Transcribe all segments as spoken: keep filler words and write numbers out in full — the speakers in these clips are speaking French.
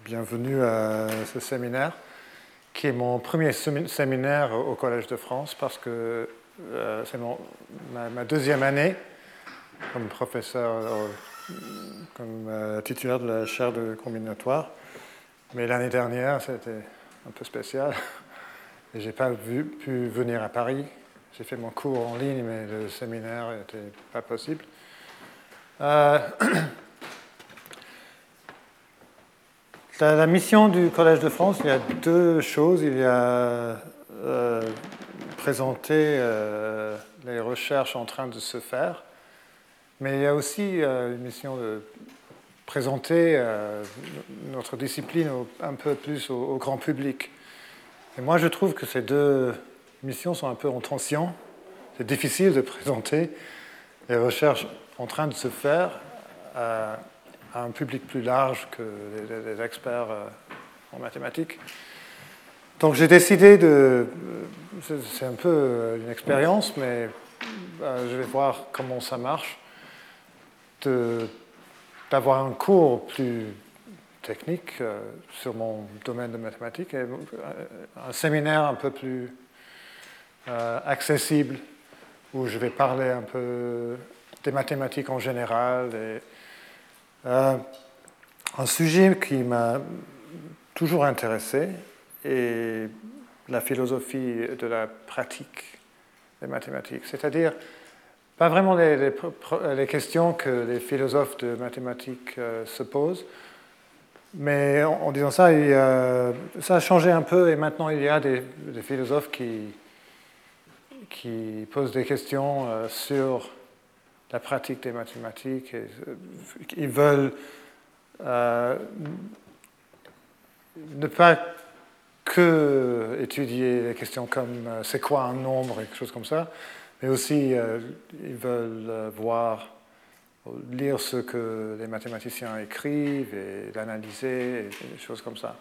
bienvenue à ce séminaire, qui est mon premier séminaire au Collège de France, parce que euh, c'est mon, ma, ma deuxième année comme professeur, euh, comme euh, titulaire de la chaire de combinatoire. Mais l'année dernière, c'était un peu spécial, et je n'ai pas vu, pu venir à Paris. J'ai fait mon cours en ligne, mais le séminaire n'était pas possible. Euh, la, la mission du Collège de France, il y a deux choses. Il y a euh, présenter euh, les recherches en train de se faire, mais il y a aussi euh, une mission de présenter euh, notre discipline au, un peu plus au, au grand public. Et moi, je trouve que ces deux missions sont un peu en tension. C'est difficile de présenter les recherches en train de se faire à, à un public plus large que les, les experts euh, en mathématiques. Donc j'ai décidé de... C'est un peu une expérience, mais euh, je vais voir comment ça marche, de, d'avoir un cours plus technique euh, sur mon domaine de mathématiques et un séminaire un peu plus euh, accessible, où je vais parler un peu des mathématiques en général. Et, euh, un sujet qui m'a toujours intéressé est la philosophie de la pratique des mathématiques. C'est-à-dire, pas vraiment les, les, les questions que les philosophes de mathématiques euh, se posent, mais en, en disant ça, il, euh, ça a changé un peu, et maintenant il y a des, des philosophes qui, qui posent des questions euh, sur la pratique des mathématiques. Et, euh, ils veulent euh, ne pas que étudier des questions comme euh, c'est quoi un nombre et quelque chose comme ça, mais aussi euh, ils veulent euh, voir, lire ce que les mathématiciens écrivent et l'analyser, et des choses comme ça.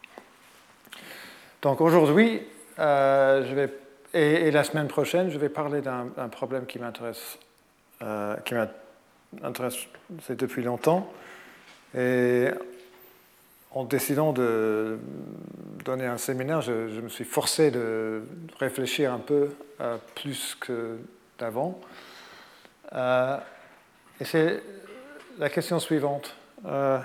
Donc aujourd'hui, euh, je vais, et, et la semaine prochaine, je vais parler d'un, d'un problème qui m'intéresse, euh, qui m'intéresse depuis longtemps. Et en décidant de donner un séminaire, je, je me suis forcé de réfléchir un peu euh, plus que d'avant. Euh, et c'est la question suivante. Euh,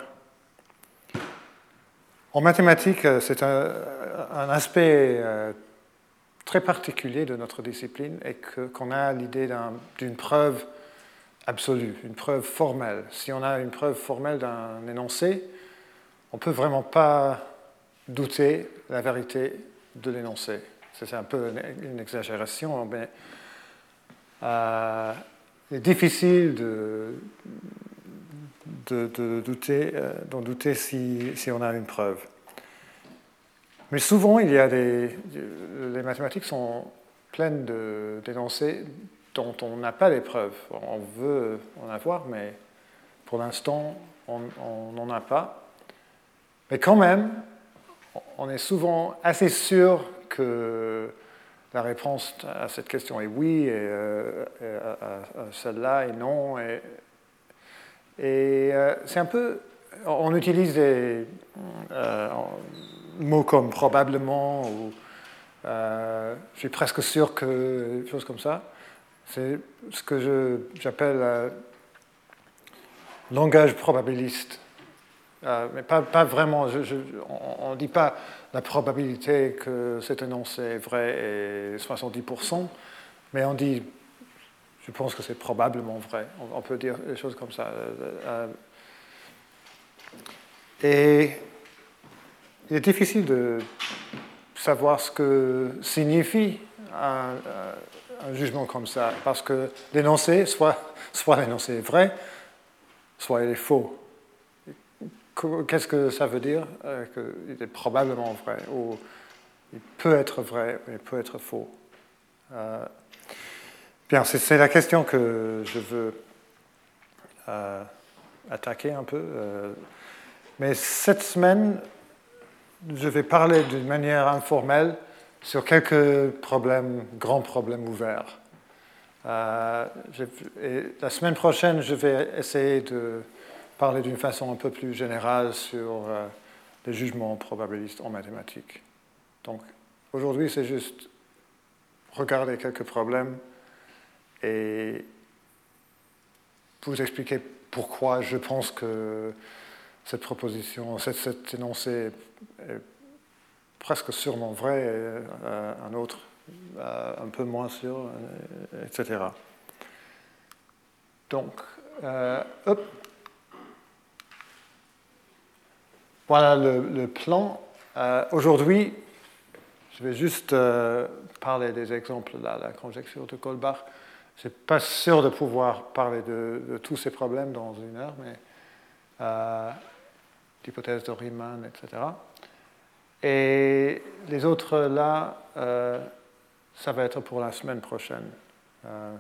en mathématiques, c'est un, un aspect euh, très particulier de notre discipline, et que, qu'on a l'idée d'un, d'une preuve absolue, une preuve formelle. Si on a une preuve formelle d'un énoncé, on ne peut vraiment pas douter la vérité de l'énoncé. C'est un peu une exagération, mais euh, il est difficile de, de, de douter, euh, d'en douter si, si on a une preuve. Mais souvent, il y a des, les mathématiques sont pleines de, d'énoncés dont on n'a pas les preuves. On veut en avoir, mais pour l'instant, on n'en a pas. Mais quand même, on est souvent assez sûr que la réponse à cette question est oui, et, euh, et à, à celle-là est non. Et, et euh, c'est un peu... On utilise des euh, mots comme probablement, ou euh, je suis presque sûr que... des choses comme ça. C'est ce que je, j'appelle euh, langage probabiliste. Euh, mais pas, pas vraiment, je, je, on ne dit pas la probabilité que cet énoncé est vrai est soixante-dix pour cent, mais on dit, je pense que c'est probablement vrai. On, on peut dire des choses comme ça. Euh, et il est difficile de savoir ce que signifie un, un jugement comme ça, parce que l'énoncé, soit, soit l'énoncé est vrai, soit il est faux. Qu'est-ce que ça veut dire? euh, Qu'il est probablement vrai, ou il peut être vrai, mais il peut être faux. Euh, bien, c'est, c'est la question que je veux euh, attaquer un peu. Euh, mais cette semaine, je vais parler d'une manière informelle sur quelques problèmes, grands problèmes ouverts. Euh, je, et la semaine prochaine, je vais essayer de parler d'une façon un peu plus générale sur euh, des jugements probabilistes en mathématiques. Donc aujourd'hui, c'est juste regarder quelques problèmes et vous expliquer pourquoi je pense que cette proposition, cet, cet énoncé est presque sûrement vrai, et euh, un autre euh, un peu moins sûr, euh, et cetera. Donc, euh, hop. Voilà le, le plan. Euh, aujourd'hui, je vais juste euh, parler des exemples là, la conjecture de Goldbach. Je ne suis pas sûr de pouvoir parler de, de tous ces problèmes dans une heure, mais euh, l'hypothèse de Riemann, et cetera. Et les autres là, euh, ça va être pour la semaine prochaine. Euh,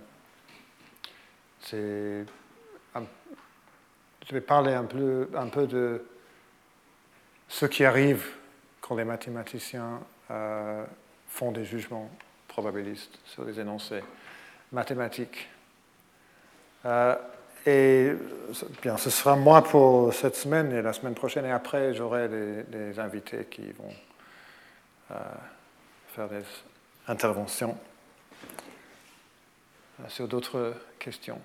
c'est un, je vais parler un peu, un peu de ce qui arrive quand les mathématiciens euh, font des jugements probabilistes sur des énoncés mathématiques. Euh, et bien, ce sera moi pour cette semaine et la semaine prochaine, et après j'aurai des, des invités qui vont euh, faire des interventions euh, sur d'autres questions.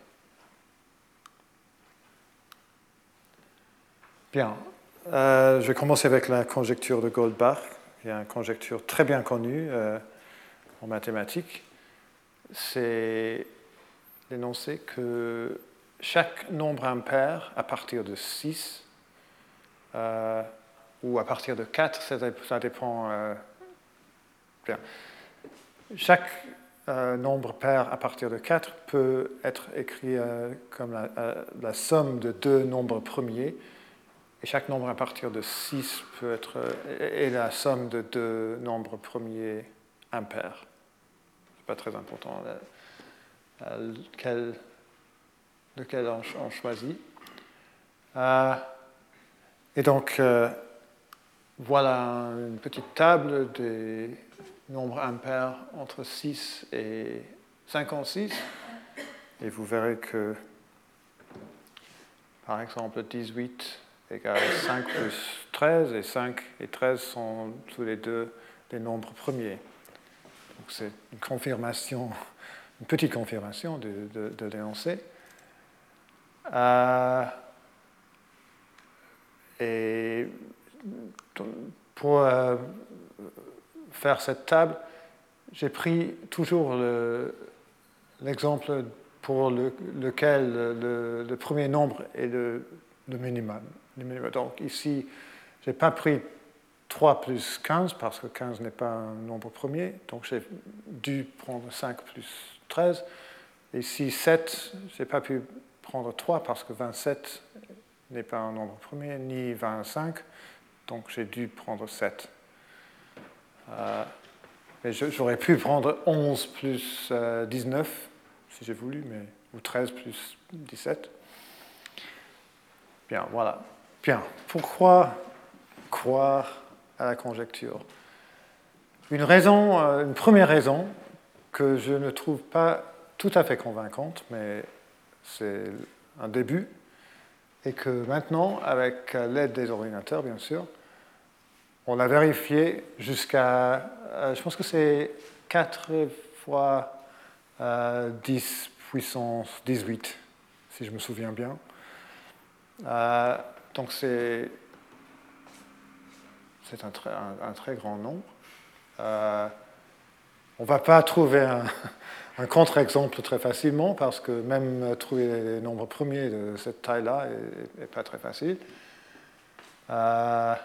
Bien, euh, je vais commencer avec la conjecture de Goldbach, qui est une conjecture très bien connue euh, en mathématiques. C'est l'énoncé que chaque nombre impair à partir de six euh, ou à partir de quatre, ça, ça dépend. Euh, bien. Chaque euh, nombre pair à partir de quatre peut être écrit euh, comme la, euh, la somme de deux nombres premiers, et chaque nombre à partir de six peut être est la somme de deux nombres premiers impairs. Ce n'est pas très important euh, lequel, lequel on, on choisit. Euh, et donc, euh, voilà une petite table des nombres impairs entre six et cinquante-six. Et vous verrez que, par exemple, dix-huit égale cinq plus treize, et cinq et treize sont tous les deux des nombres premiers. Donc c'est une confirmation, une petite confirmation de, de, de l'énoncé. Euh, et pour euh, faire cette table, j'ai pris toujours le, l'exemple pour le, lequel le, le premier nombre est le, le minimum. Le minimum. Donc ici, je n'ai pas pris trois plus quinze parce que quinze n'est pas un nombre premier, donc j'ai dû prendre cinq plus treize. Et ici, sept, je n'ai pas pu prendre trois parce que vingt-sept n'est pas un nombre premier, ni vingt-cinq, donc j'ai dû prendre sept. Euh, mais j'aurais pu prendre onze plus euh, dix-neuf, si j'ai voulu, mais, ou treize plus dix-sept. Bien, voilà. Bien, pourquoi croire à la conjecture? Une raison, une première raison que je ne trouve pas tout à fait convaincante, mais c'est un début, et que maintenant, avec l'aide des ordinateurs, bien sûr, on l'a vérifié jusqu'à, je pense que c'est quatre fois euh, dix puissance dix-huit, si je me souviens bien. Euh, donc c'est, c'est un, très, un, un très grand nombre. Euh, on ne va pas trouver un, un contre-exemple très facilement, parce que même trouver les nombres premiers de cette taille-là n'est pas très facile. Euh,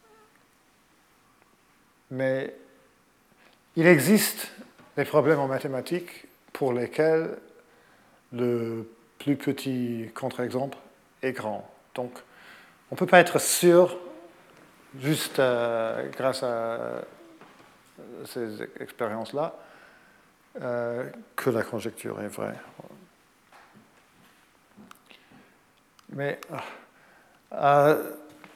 mais il existe des problèmes en mathématiques pour lesquels le plus petit contre-exemple est grand. Donc, on ne peut pas être sûr, juste euh, grâce à ces expériences-là, euh, que la conjecture est vraie. Mais, euh,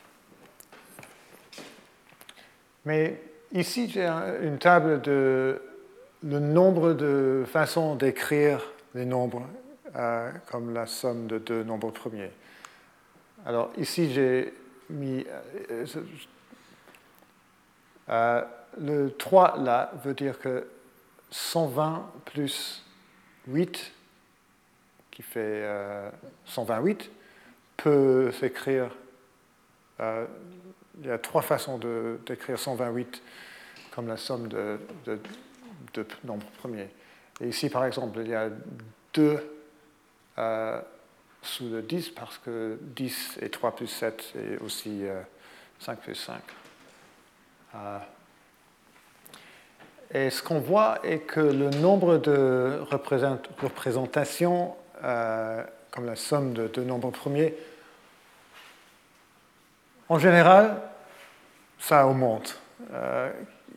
mais ici, j'ai une table de le nombre de façons d'écrire les nombres euh, comme la somme de deux nombres premiers. Alors ici, j'ai mis, Euh, le trois, là, veut dire que cent vingt plus huit, qui fait euh, cent vingt-huit, peut s'écrire... Euh, il y a trois façons de, d'écrire cent vingt-huit comme la somme de, de, de nombres premiers. Et ici, par exemple, il y a deux euh, sous le dix, parce que dix et trois plus sept est aussi euh, cinq plus cinq. Euh, et ce qu'on voit est que le nombre de représent, représentations, euh, comme la somme de deux nombres premiers, en général, ça augmente. Euh,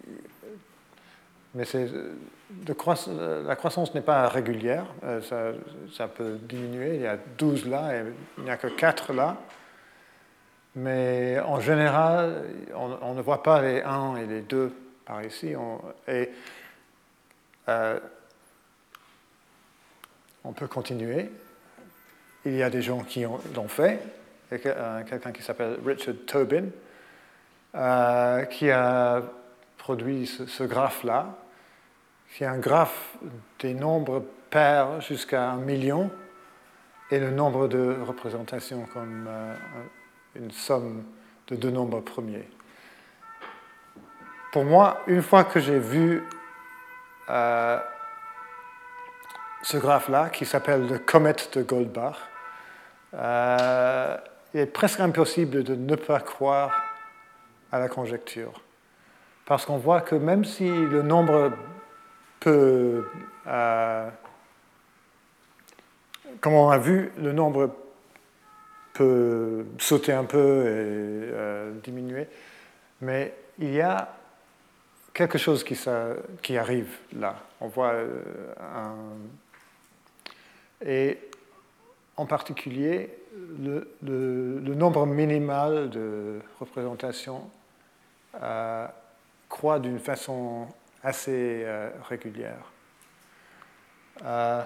mais c'est, de croiss- la croissance n'est pas régulière, euh, ça, ça peut diminuer. Il y a douze là et il n'y a que quatre là. Mais en général, on, on ne voit pas les un et les deux par ici. On, et euh, on peut continuer. Il y a des gens qui ont, l'ont fait. Il y a quelqu'un qui s'appelle Richard Tobin, euh, qui a produit ce, ce graphe-là, qui est un graphe des nombres pairs jusqu'à un million et le nombre de représentations comme euh, une somme de deux nombres premiers. Pour moi, une fois que j'ai vu euh, ce graphe-là, qui s'appelle le comète de Goldbach, euh, il est presque impossible de ne pas croire à la conjecture. Parce qu'on voit que même si le nombre peut, euh, comme on a vu, le nombre peut sauter un peu et euh, diminuer, mais il y a quelque chose qui, ça, qui arrive là. On voit euh, un... Et en particulier, le, le, le nombre minimal de représentations euh, croît d'une façon assez euh, régulière. Euh,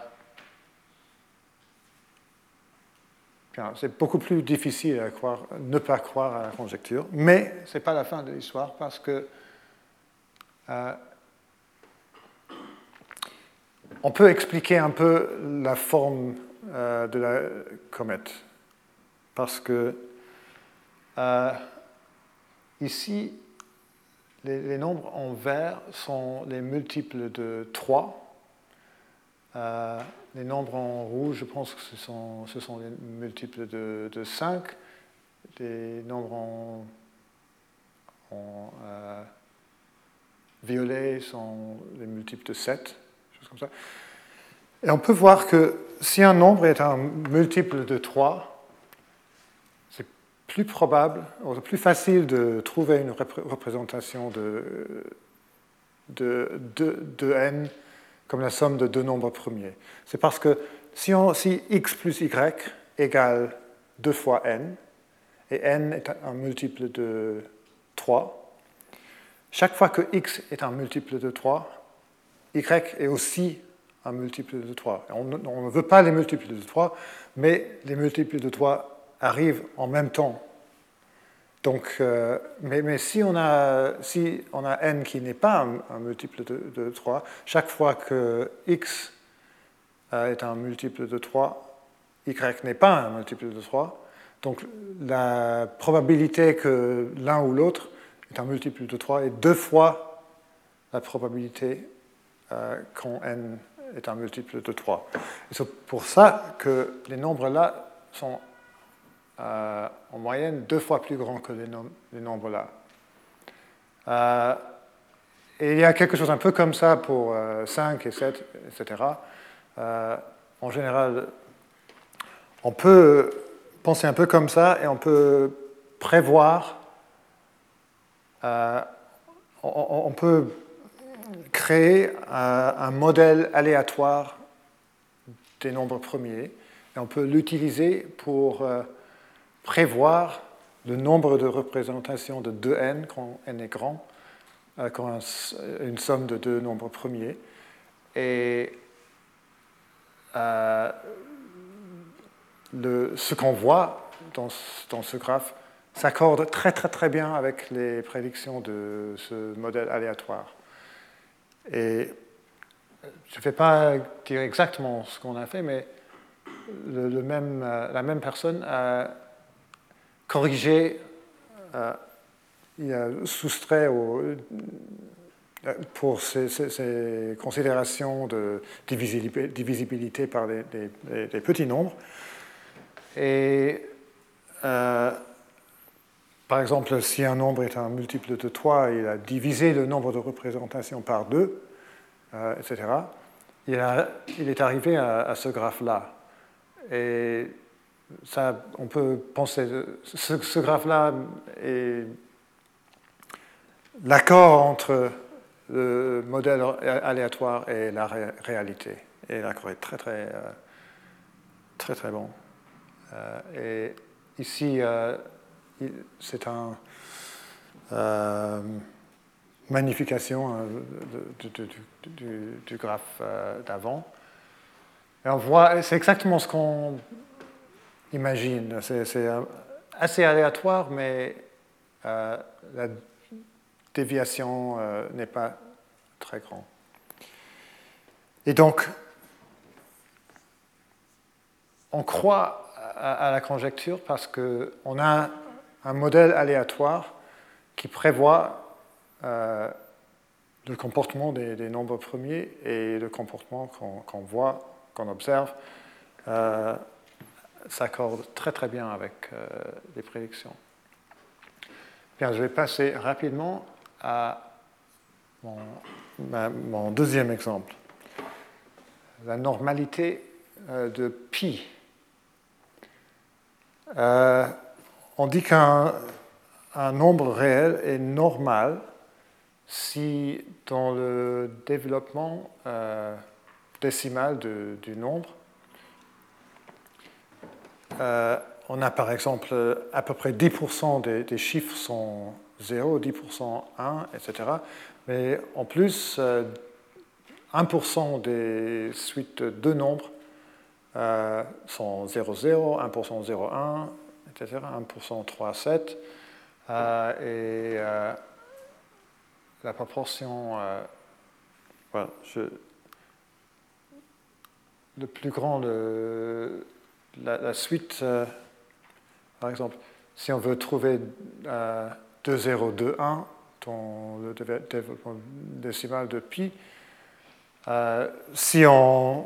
c'est beaucoup plus difficile à croire, ne pas croire à la conjecture, mais ce n'est pas la fin de l'histoire parce que euh, on peut expliquer un peu la forme euh, de la comète. Parce que euh, ici, les, les nombres en vert sont les multiples de trois. Euh, les nombres en rouge, je pense que ce sont, ce sont les multiples de, de cinq. Les nombres en, en euh, violet sont les multiples de sept, choses comme ça. Et on peut voir que si un nombre est un multiple de trois, c'est plus probable, ou plus facile de trouver une représentation de, de, de, de n comme la somme de deux nombres premiers. C'est parce que si, on, si x plus y égale deux fois n, et n est un multiple de trois, chaque fois que x est un multiple de trois, y est aussi un multiple de trois. On, on ne veut pas les multiples de trois, mais les multiples de trois arrivent en même temps. Donc, euh, mais, mais si, on a, si on a n qui n'est pas un, un multiple de, de trois, chaque fois que x euh, est un multiple de trois, y n'est pas un multiple de trois. Donc la probabilité que l'un ou l'autre est un multiple de trois est deux fois la probabilité euh, quand n est un multiple de trois. Et c'est pour ça que les nombres là sont Euh, en moyenne deux fois plus grand que les, nom les nombres là. Euh, et il y a quelque chose un peu comme ça pour euh, cinq et sept, et cetera. Euh, en général, on peut penser un peu comme ça et on peut prévoir, euh, on, on peut créer un, un modèle aléatoire des nombres premiers et on peut l'utiliser pour euh, prévoir le nombre de représentations de deux n quand n est grand, euh, quand un, une somme de deux nombres premiers. Et euh, le, ce qu'on voit dans, dans ce graphe, s'accorde très très très bien avec les prédictions de ce modèle aléatoire. Et je ne vais pas dire exactement ce qu'on a fait, mais le, le même, la même personne a corrigé, euh, il a soustrait au, pour ces, ces, ces considérations de divisibilité, divisibilité par les, les, les petits nombres. Et euh, par exemple, si un nombre est un multiple de trois, il a divisé le nombre de représentations par deux, euh, et cetera. Il, a, il est arrivé à, à ce graphe-là. Et ça, on peut penser, ce, ce graphe-là est l'accord entre le modèle aléatoire et la ré réalité. Et l'accord est très très, euh, très, très bon. Euh, et ici, euh, c'est une euh, magnification euh, de, de, de, du, du graphe euh, d'avant. Et on voit, c'est exactement ce qu'on imagine. C'est assez aléatoire, mais euh, la déviation euh, n'est pas très grande. Et donc, on croit à, à la conjecture parce qu'on a un modèle aléatoire qui prévoit euh, le comportement des, des nombres premiers et le comportement qu'on qu'on voit, qu'on observe, euh, s'accorde très très bien avec euh, les prédictions. Bien, je vais passer rapidement à mon, ma, mon deuxième exemple. La normalité euh, de pi. Euh, on dit qu'un un nombre réel est normal si dans le développement euh, décimal de, du nombre, euh, on a par exemple à peu près dix pour cent des, des chiffres sont zéro, dix pour cent un, et cetera. Mais en plus, euh, un pour cent des suites de nombres euh, sont zéro, zéro, un pour cent zéro, un, et cetera, un pour cent trois, sept. Euh, et euh, la proportion, euh, voilà, je, le plus grand, de, la, la suite, euh, par exemple, si on veut trouver euh, deux, zéro, deux, un dans le développement décimal de pi, euh, si on,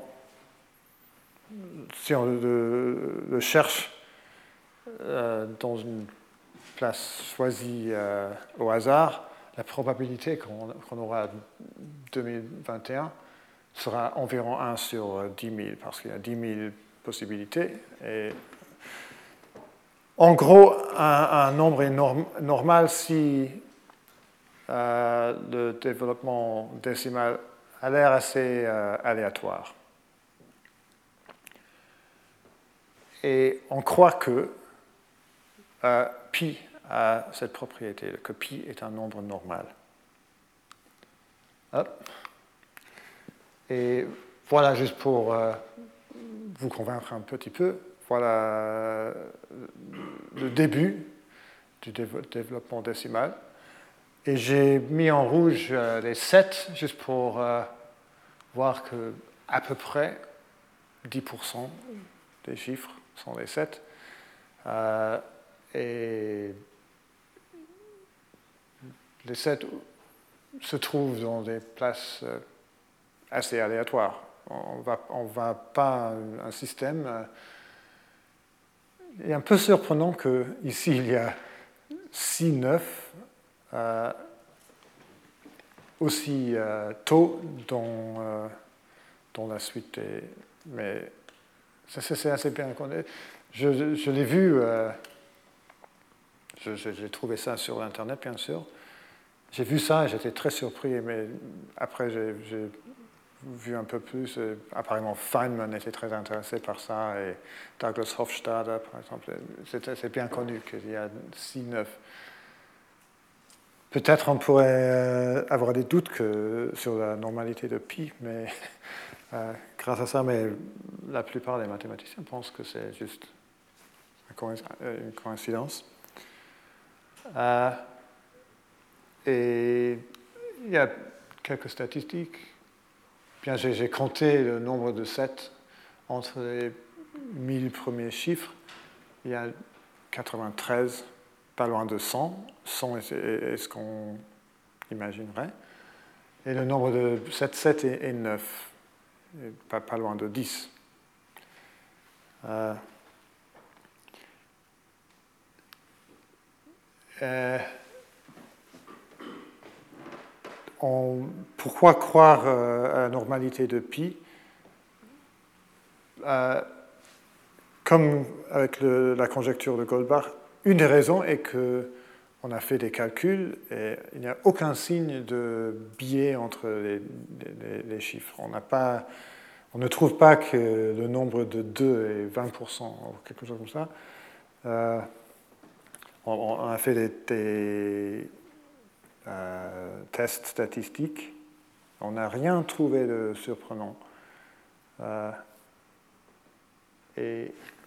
si on le, le cherche euh, dans une place choisie euh, au hasard, la probabilité qu'on qu'on aura deux mille vingt et un sera environ un sur dix mille, parce qu'il y a dix mille possibilités. Et en gros, un, un nombre est norm, normal si euh, le développement décimal a l'air assez euh, aléatoire. Et on croit que euh, pi a cette propriété, que pi est un nombre normal. Hop. Et voilà, juste pour euh, vous convaincre un petit peu, voilà le début du développement décimal. Et j'ai mis en rouge euh, les sept, juste pour euh, voir que à peu près dix pour cent des chiffres sont les sept. Euh, et les sept se trouvent dans des places euh, assez aléatoires. On va, on va pas un, un système. Euh, il est un peu surprenant qu'ici, il y a six, neuf, euh, aussi euh, tôt dans, euh, dans la suite. Des, mais c'est assez bien connu. Je, je l'ai vu, euh, j'ai trouvé ça sur Internet, bien sûr. J'ai vu ça et j'étais très surpris, mais après j'ai vu un peu plus. Apparemment, Feynman était très intéressé par ça, et Douglas Hofstadter, par exemple. C'est bien connu qu'il y a six, neuf. Peut-être on pourrait avoir des doutes que, sur la normalité de pi, mais euh, grâce à ça, mais la plupart des mathématiciens pensent que c'est juste une coïncidence. Euh, et il y a quelques statistiques. Bien, j'ai, j'ai compté le nombre de sets entre les mille premiers chiffres. Il y a quatre-vingt-treize, pas loin de cent. cent est, est, est ce qu'on imaginerait. Et le nombre de sept sets est, est neuf, et pas, pas loin de dix. Euh, euh, on, pourquoi croire euh, à la normalité de pi? euh, Comme avec le, la conjecture de Goldbach, une des raisons est qu'on a fait des calculs et il n'y a aucun signe de biais entre les, les, les chiffres. On n'a pas... On ne trouve pas que le nombre de deux est vingt pour cent ou quelque chose comme ça. Euh, on, on a fait des, des euh, tests statistiques. On n'a rien trouvé de surprenant. Euh, et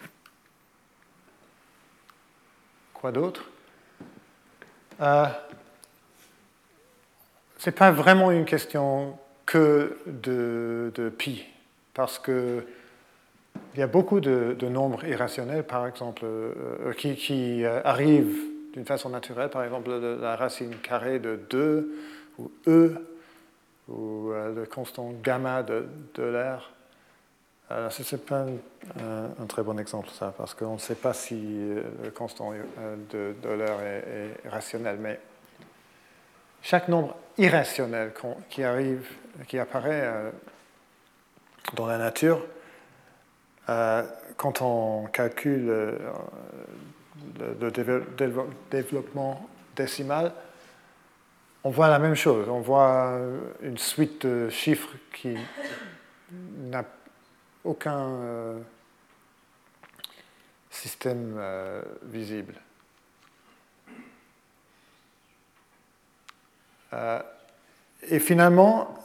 quoi d'autre? euh, Ce n'est pas vraiment une question que de, de pi, parce que il y a beaucoup de, de nombres irrationnels, par exemple, euh, qui, qui euh, arrivent d'une façon naturelle, par exemple la racine carrée de deux, ou E, ou euh, le constant gamma de, de l'air. Euh, ce n'est pas un, un très bon exemple, ça, parce qu'on ne sait pas si euh, le constant euh, de, de l'air est, est rationnel, mais chaque nombre irrationnel qui arrive, qui apparaît euh, dans la nature, Euh, quand on calcule euh, le, le développement décimal, on voit la même chose. On voit une suite de chiffres qui n'a aucun euh, système euh, visible. Euh, et finalement,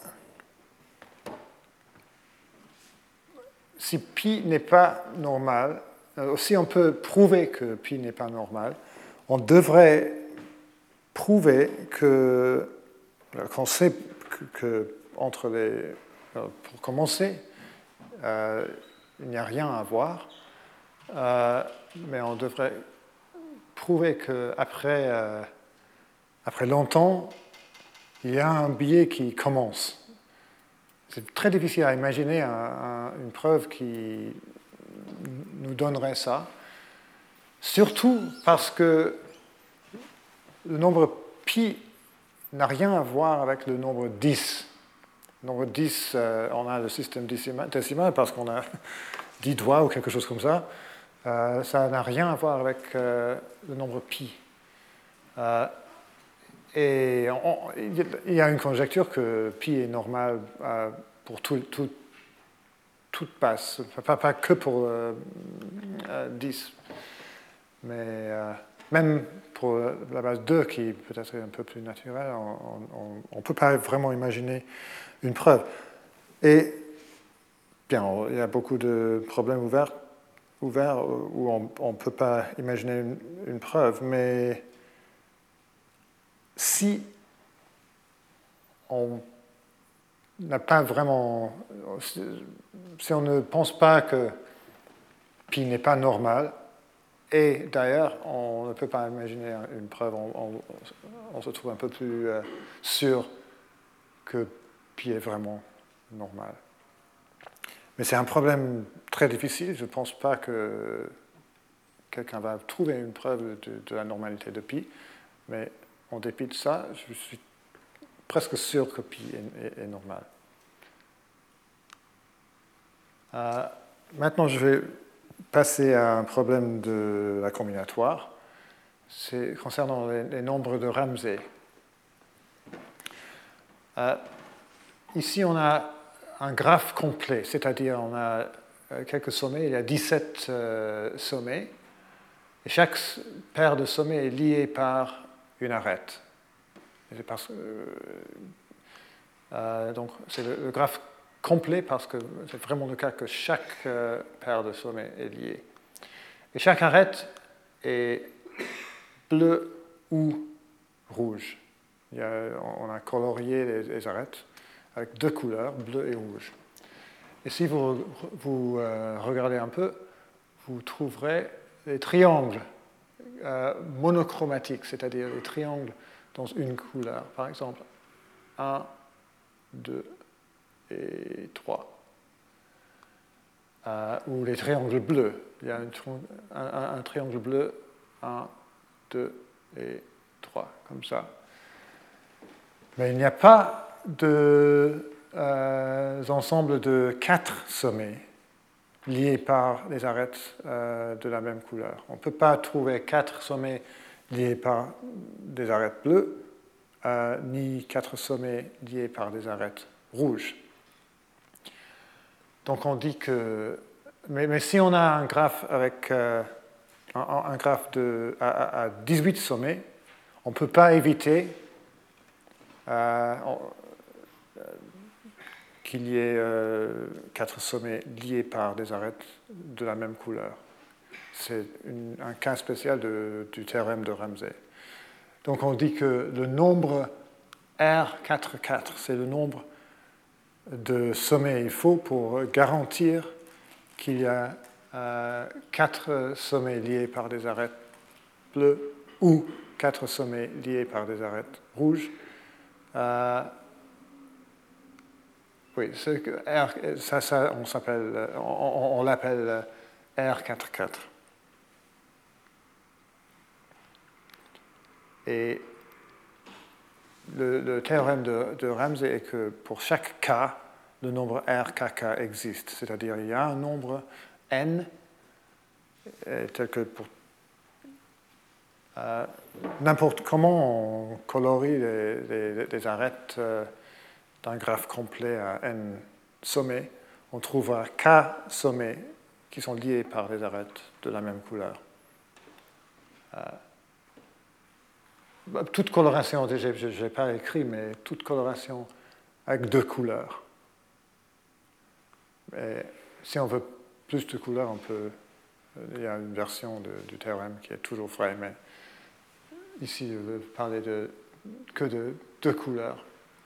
si pi n'est pas normal, si on peut prouver que pi n'est pas normal, on devrait prouver que, qu'on sait que, que entre les, pour commencer, euh, il n'y a rien à voir, euh, mais on devrait prouver qu'après euh, après longtemps, il y a un biais qui commence. C'est très difficile à imaginer un, un, une preuve qui nous donnerait ça, surtout parce que le nombre pi n'a rien à voir avec le nombre dix. Le nombre dix, euh, on a le système décimal parce qu'on a dix doigts ou quelque chose comme ça. Euh, ça n'a rien à voir avec euh, le nombre pi. Euh, et on, il y a une conjecture que pi est normal euh, pour tout, tout, toute passe, pas, pas que pour euh, euh, dix, mais euh, même pour la base deux, qui peut-être est un peu plus naturelle, on ne peut pas vraiment imaginer une preuve. Et bien, il y a beaucoup de problèmes ouverts, ouverts où on ne peut pas imaginer une, une preuve, mais si on n'a pas vraiment... Si on ne pense pas que pi n'est pas normal, et d'ailleurs, on ne peut pas imaginer une preuve, on, on, on se trouve un peu plus euh, sûr que pi est vraiment normal. Mais c'est un problème très difficile, je ne pense pas que quelqu'un va trouver une preuve de, de la normalité de pi, mais en dépit de ça, je suis presque sûr que pi est, est, est normal. Euh, maintenant, je vais passer à un problème de la combinatoire. C'est concernant les, les nombres de Ramsey. Euh, ici, on a un graphe complet, c'est-à-dire on a quelques sommets, il y a dix-sept euh, sommets, et chaque paire de sommets est liée par une arête. Et parce, euh, euh, donc, c'est le, le graphe complet parce que c'est vraiment le cas que chaque euh, paire de sommets est liée. Et chaque arête est bleue ou rouge. Il y a, on a colorié les, les arêtes avec deux couleurs, bleu et rouge. Et si vous, vous euh, regardez un peu, vous trouverez les triangles euh, monochromatiques, c'est-à-dire les triangles dans une couleur. Par exemple, un, deux et trois. Euh, ou les triangles bleus. Il y a une, un, un, un triangle bleu, un, deux et trois, comme ça. Mais il n'y a pas de euh, ensemble de quatre sommets liés par des arêtes euh, de la même couleur. On ne peut pas trouver quatre sommets liés par des arêtes bleues, euh, ni quatre sommets liés par des arêtes rouges. Donc on dit que... Mais, mais si on a un graphe avec euh, un, un graphe de, à, à dix-huit sommets, on ne peut pas éviter euh, euh, qu'il y ait euh, quatre sommets liés par des arêtes de la même couleur. C'est une, un cas spécial de, du théorème de Ramsey. Donc on dit que le nombre R quatre quatre, c'est le nombre de sommets il faut pour garantir qu'il y a euh, quatre sommets liés par des arêtes bleues ou quatre sommets liés par des arêtes rouges. Euh, oui, R, ça, ça, on, s'appelle, on, on l'appelle R quatre quatre. Et le, le théorème de, de Ramsey est que pour chaque cas, le nombre R K K existe. C'est-à-dire il y a un nombre N, tel que pour euh, n'importe comment on colorie les, les, les arêtes euh, d'un graphe complet à N sommets, on trouvera K sommets qui sont liés par des arêtes de la même couleur. Euh, toute coloration, je n'ai pas écrit, mais toute coloration avec deux couleurs. Et si on veut plus de couleurs, on peut, il y a une version de, du théorème qui est toujours vraie, mais ici, je veux parler de, que de deux couleurs.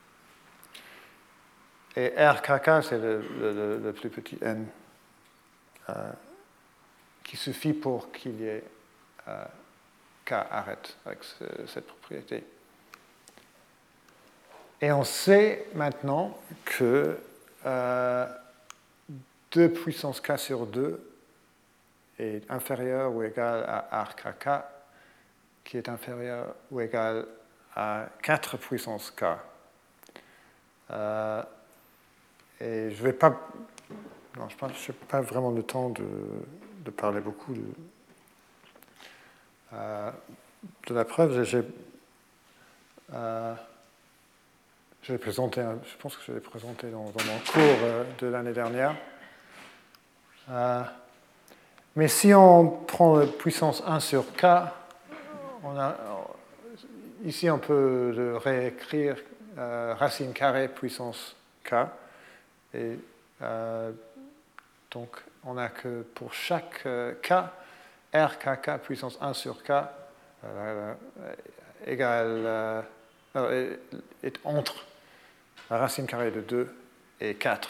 Et R K K, c'est le, le, le plus petit n, euh, qui suffit pour qu'il y ait euh, K arrête avec ce, cette propriété. Et on sait maintenant que euh, deux puissance K sur deux est inférieur ou égal à R K K, qui est inférieur ou égal à quatre puissance K. Euh, et je ne vais pas... Non, je n'ai pas vraiment le temps de, de parler beaucoup de, euh, de la preuve. J'ai, euh, je l'ai présenté, je pense que je l'ai présenté dans, dans mon cours euh, de l'année dernière. Euh, mais si on prend la puissance un sur K, on a, ici on peut le réécrire euh, racine carrée puissance K. Et euh, donc on a que pour chaque euh, K, R K K puissance un sur K euh, égale, euh, est, est entre la racine carrée de deux et quatre.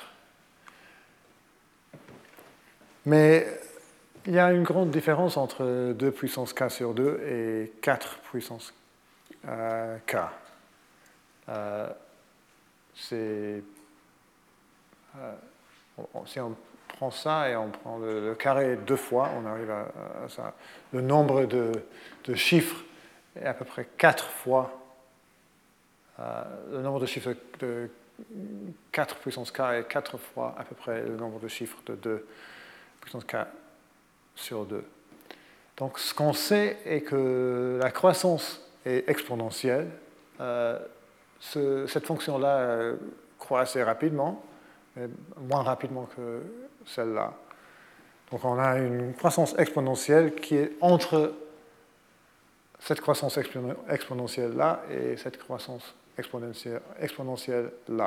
Mais il y a une grande différence entre deux puissance K sur deux et quatre puissance euh, K. Euh, c'est, euh, on, si on prend ça et on prend le, le carré deux fois, on arrive à, à ça. Le nombre de, de chiffres est à peu près quatre fois euh, le nombre de chiffres de quatre puissance K est quatre fois à peu près le nombre de chiffres de deux puissance K sur deux. Donc ce qu'on sait est que la croissance est exponentielle. Euh, ce, cette fonction-là euh, croît assez rapidement, mais moins rapidement que celle-là. Donc on a une croissance exponentielle qui est entre cette croissance exponentielle-là et cette croissance exponentielle, exponentielle-là.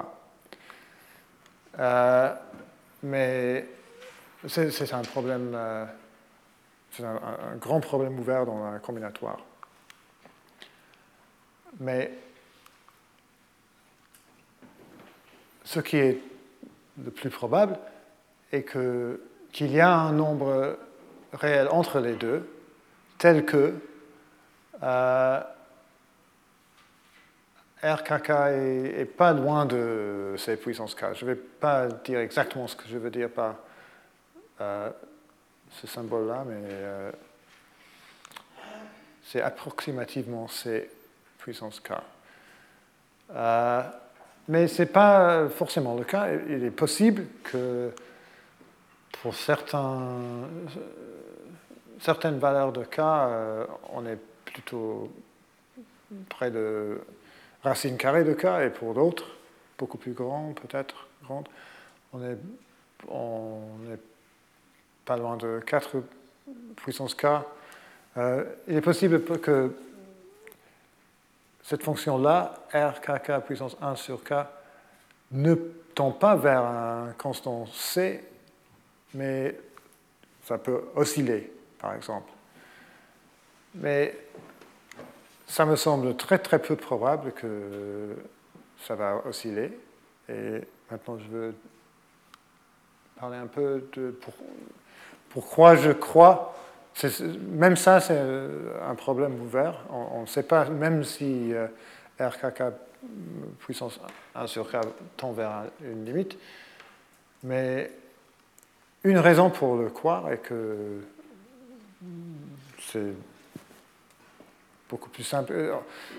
Euh, mais c'est, c'est un problème, euh, c'est un, un grand problème ouvert dans la combinatoire. mais ce qui est le plus probable est que, qu'il y a un nombre réel entre les deux, tel que euh, R K K est, est pas loin de C puissance K. Je ne vais pas dire exactement ce que je veux dire par euh, ce symbole-là, mais euh, c'est approximativement C puissance K. Euh, mais ce n'est pas forcément le cas. Il est possible que pour certains, certaines valeurs de K, euh, on est plutôt près de racine carrée de K, et pour d'autres, beaucoup plus grands, peut-être, grandes, on est, on est pas loin de quatre puissance K. Euh, il est possible que cette fonction-là, R K K puissance un sur K, ne tend pas vers un constant C, mais ça peut osciller, par exemple. Mais ça me semble très très peu probable que ça va osciller. Et maintenant, je veux parler un peu de pour, pourquoi je crois. Même ça, c'est un problème ouvert. On ne sait pas, même si R K K puissance un sur K tend vers une limite. Mais une raison pour le croire est que c'est beaucoup plus simple.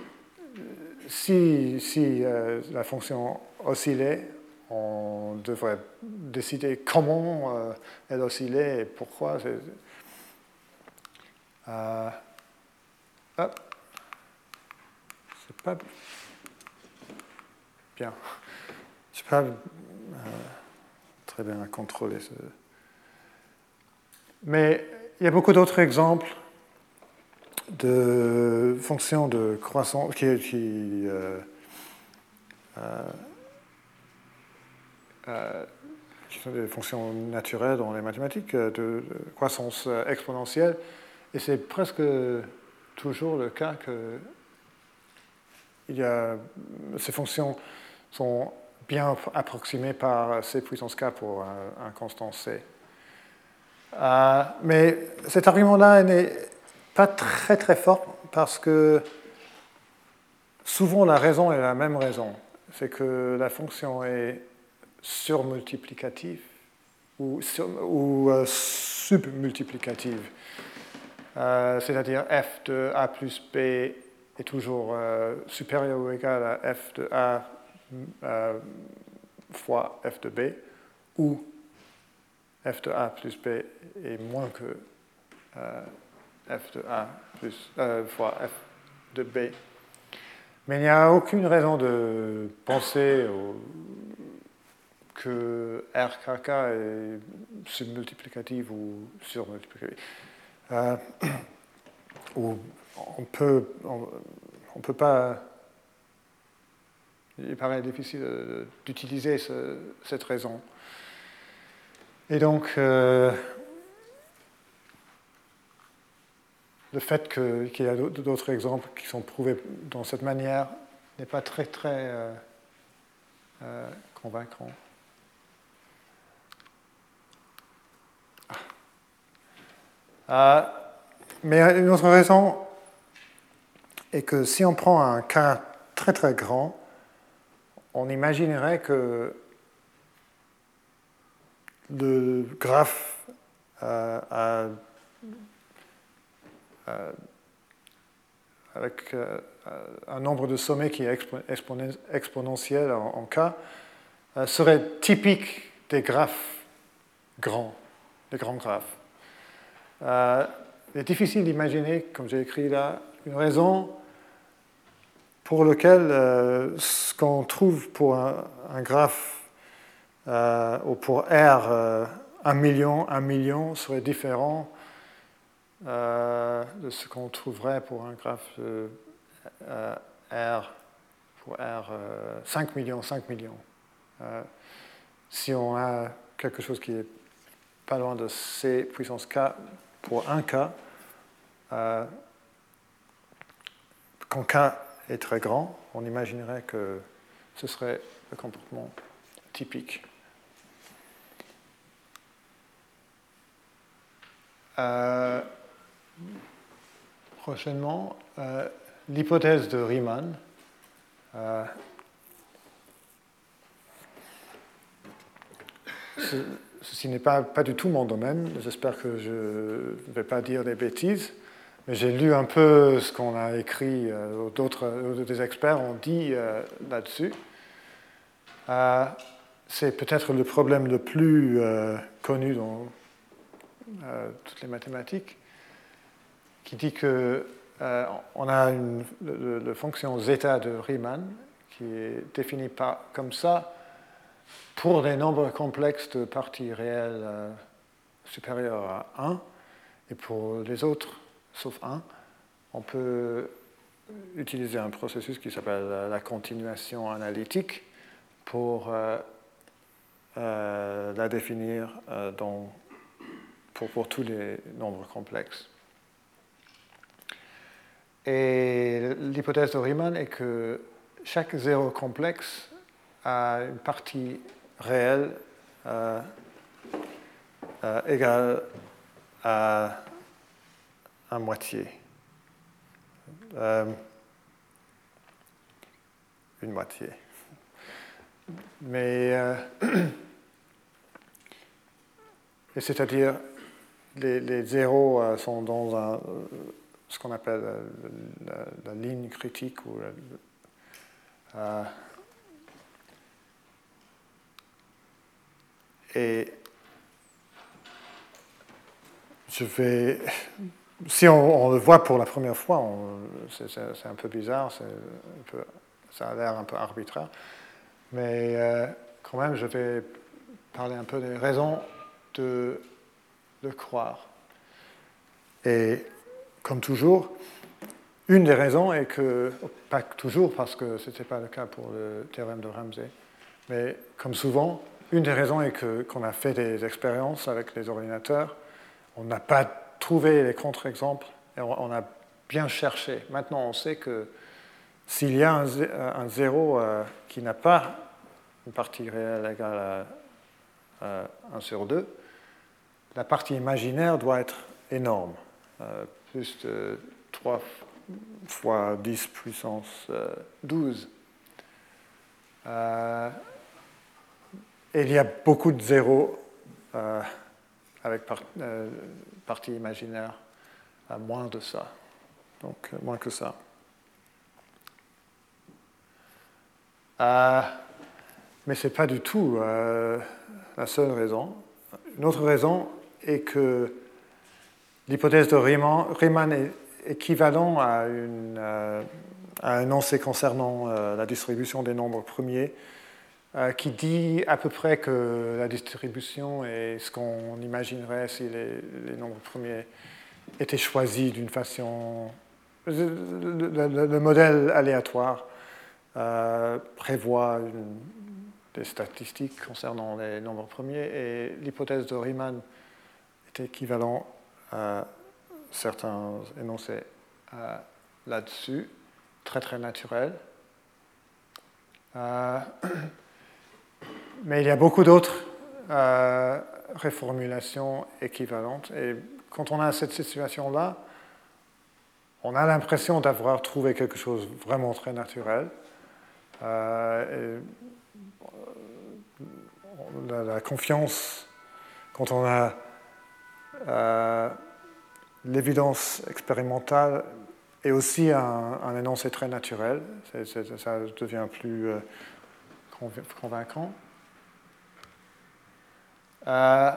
Si, si euh, la fonction oscillait, on devrait décider comment euh, elle oscillait et pourquoi. C'est, euh, hop, c'est pas bien. Je ne sais pas euh, très bien à contrôler ce. Mais il y a beaucoup d'autres exemples de fonctions de croissance qui, qui, euh, euh, euh, qui sont des fonctions naturelles dans les mathématiques, de, de croissance exponentielle. Et c'est presque toujours le cas que il y a, ces fonctions sont bien approximées par C puissance K pour un, un constant C. Euh, mais cet argument-là n'est pas très très fort parce que souvent la raison est la même raison. C'est que la fonction est surmultiplicative ou, sur, ou euh, submultiplicative. Euh, c'est-à-dire f de A plus B est toujours euh, supérieur ou égal à f de A euh, fois f de B, ou f de A plus B est moins que euh, f de A plus, euh, fois f de B. Mais il n'y a aucune raison de penser au, que R K K est submultiplicative ou surmultiplicative. Euh, ou on peut, on, on peut pas. Il paraît difficile d'utiliser ce, cette raison. Et donc, euh, le fait que, qu'il y a d'autres exemples qui sont prouvés dans cette manière n'est pas très, très euh, euh, convaincant. Ah. Euh, mais une autre raison est que si on prend un cas très très grand, on imaginerait que le graphe euh, a, euh, avec euh, un nombre de sommets qui est expo exponentiel en, en K euh, serait typique des graphes grands, des grands graphes. Euh, il est difficile d'imaginer, comme j'ai écrit là, une raison pour laquelle euh, ce qu'on trouve pour un, un graphe euh, ou pour R euh, un million, un million serait différent euh, de ce qu'on trouverait pour un graphe de euh, R pour R euh, cinq millions, cinq millions. Euh, si on a quelque chose qui est pas loin de C puissance K pour un K, euh, quand K est très grand, on imaginerait que ce serait le comportement typique. Euh, prochainement, euh, l'hypothèse de Riemann. Euh, ce, ceci n'est pas, pas du tout mon domaine, j'espère que je ne vais pas dire des bêtises, mais j'ai lu un peu ce qu'on a écrit, euh, d'autres des experts ont dit euh, là-dessus. Euh, c'est peut-être le problème le plus euh, connu dans euh, toutes les mathématiques, qui dit que euh, on a une le, le fonction zeta de Riemann qui est définie par, comme ça pour des nombres complexes de parties réelles euh, supérieures à un, et pour les autres, sauf un, on peut utiliser un processus qui s'appelle la continuation analytique pour euh, euh, la définir euh, dans, pour, pour tous les nombres complexes. Et l'hypothèse de Riemann est que chaque zéro complexe a une partie réelle euh, euh, égale à un moitié. Euh, une moitié. Mais, euh, c'est-à-dire, les, les zéros euh, sont dans un, euh, ce qu'on appelle euh, la, la ligne critique. Ou, euh, et je vais. Si on, on le voit pour la première fois, on, c'est, c'est, c'est un peu bizarre, c'est un peu, ça a l'air un peu arbitraire. Mais euh, quand même, je vais parler un peu des raisons de, de croire. Et comme toujours, une des raisons est que, pas toujours parce que ce n'était pas le cas pour le théorème de Ramsey, mais comme souvent, une des raisons est que, qu'on a fait des expériences avec les ordinateurs, on n'a pas trouvé les contre-exemples et on, on a bien cherché. Maintenant, on sait que s'il y a un, un zéro euh, qui n'a pas une partie réelle égale à, à un sur deux, la partie imaginaire doit être énorme, euh, plus de trois fois dix puissance euh, douze. Euh, et il y a beaucoup de zéros euh, avec par, euh, partie imaginaire à moins de ça, donc moins que ça. Euh, mais ce n'est pas du tout euh, la seule raison. Une autre raison est que l'hypothèse de Riemann, Riemann est équivalent à, une, euh, à un énoncé concernant euh, la distribution des nombres premiers euh, qui dit à peu près que la distribution est ce qu'on imaginerait si les, les nombres premiers étaient choisis d'une façon... Le, le, le modèle aléatoire euh, prévoit une, des statistiques concernant les nombres premiers et l'hypothèse de Riemann est équivalent à certains énoncés euh, là-dessus, très très naturel. Euh, mais il y a beaucoup d'autres euh, réformulations équivalentes. Et quand on a cette situation-là, on a l'impression d'avoir trouvé quelque chose vraiment très naturel. Euh, et la, la confiance, quand on a euh, l'évidence expérimentale est aussi un, un énoncé très naturel. C'est, c'est, ça devient plus euh, convaincant. Euh,